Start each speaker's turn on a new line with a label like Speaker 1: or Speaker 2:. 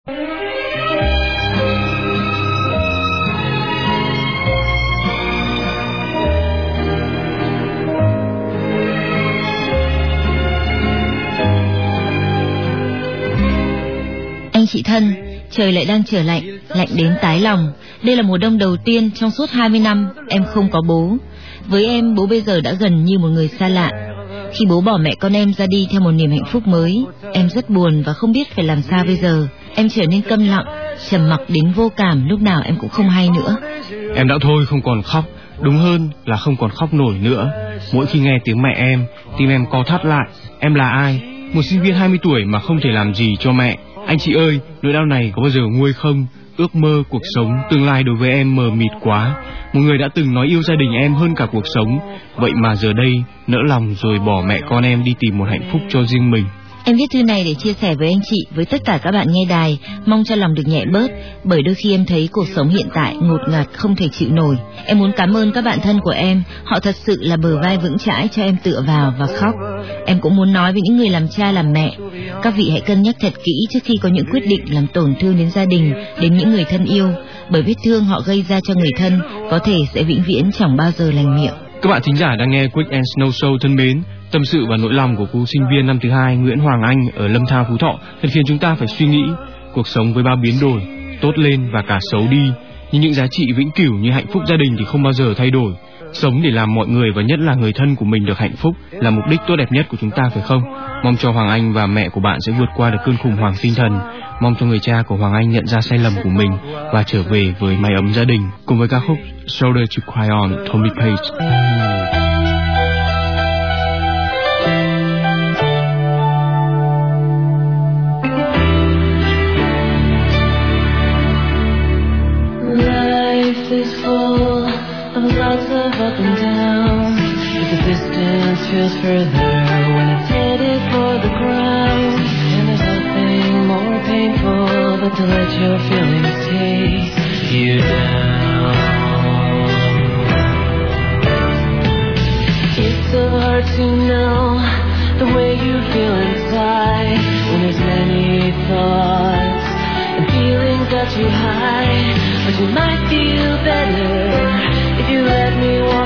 Speaker 1: Anh chị thân, trời lại đang trở lạnh, lạnh đến tái lòng. Đây là mùa đông đầu tiên trong suốt 20 năm em không có bố. Với em, bố bây giờ đã gần như một người xa lạ. Khi bố bỏ mẹ con em ra đi theo một niềm hạnh phúc mới, em rất buồn và không biết phải làm sao bây giờ. Em trở nên câm lặng, trầm mặc đến vô cảm, lúc nào em cũng không hay nữa.
Speaker 2: Em đã thôi không còn khóc, đúng hơn là không còn khóc nổi nữa. Mỗi khi nghe tiếng mẹ em, tim em co thắt lại. Em là ai? Một sinh viên 20 tuổi mà không thể làm gì cho mẹ. Anh chị ơi, nỗi đau này có bao giờ nguôi không? Ước mơ, cuộc sống, tương lai đối với em mờ mịt quá. Một người đã từng nói yêu gia đình em hơn cả cuộc sống, vậy mà giờ đây nỡ lòng rồi bỏ mẹ con em đi tìm một hạnh phúc cho riêng mình.
Speaker 1: Em viết thư này để chia sẻ với anh chị, với tất cả các bạn nghe đài, mong cho lòng được nhẹ bớt, bởi đôi khi em thấy cuộc sống hiện tại ngột ngạt không thể chịu nổi. Em muốn cảm ơn các bạn thân của em, họ thật sự là bờ vai vững chãi cho em tựa vào và khóc. Em cũng muốn nói với những người làm cha làm mẹ, các vị hãy cân nhắc thật kỹ trước khi có những quyết định làm tổn thương đến gia đình, đến những người thân yêu, bởi vết thương họ gây ra cho người thân có thể sẽ vĩnh viễn chẳng bao giờ lành miệng.
Speaker 2: Các bạn thính giả đang nghe Quick and Snow Show thân mến. Tâm sự và nỗi lòng của cô sinh viên năm thứ 2 Nguyễn Hoàng Anh ở Lâm Thao, Phú Thọ thật khiến chúng ta phải suy nghĩ. Cuộc sống với bao biến đổi, tốt lên và cả xấu đi, nhưng những giá trị vĩnh cửu như hạnh phúc gia đình thì không bao giờ thay đổi. Sống để làm mọi người và nhất là người thân của mình được hạnh phúc là mục đích tốt đẹp nhất của chúng ta, phải không? Mong cho Hoàng Anh và mẹ của bạn sẽ vượt qua được cơn khủng hoảng tinh thần. Mong cho người cha của Hoàng Anh nhận ra sai lầm của mình và trở về với mái ấm gia đình. Cùng với ca khúc Shoulder to Cry On, Tommy Page.
Speaker 3: Lots of up and down, but the distance feels further when it's headed for the ground. And there's nothing more painful than to let your feelings take you down. It's so hard to know the way you feel inside when there's many thoughts and feelings that you hide, but you might feel better if you let me walk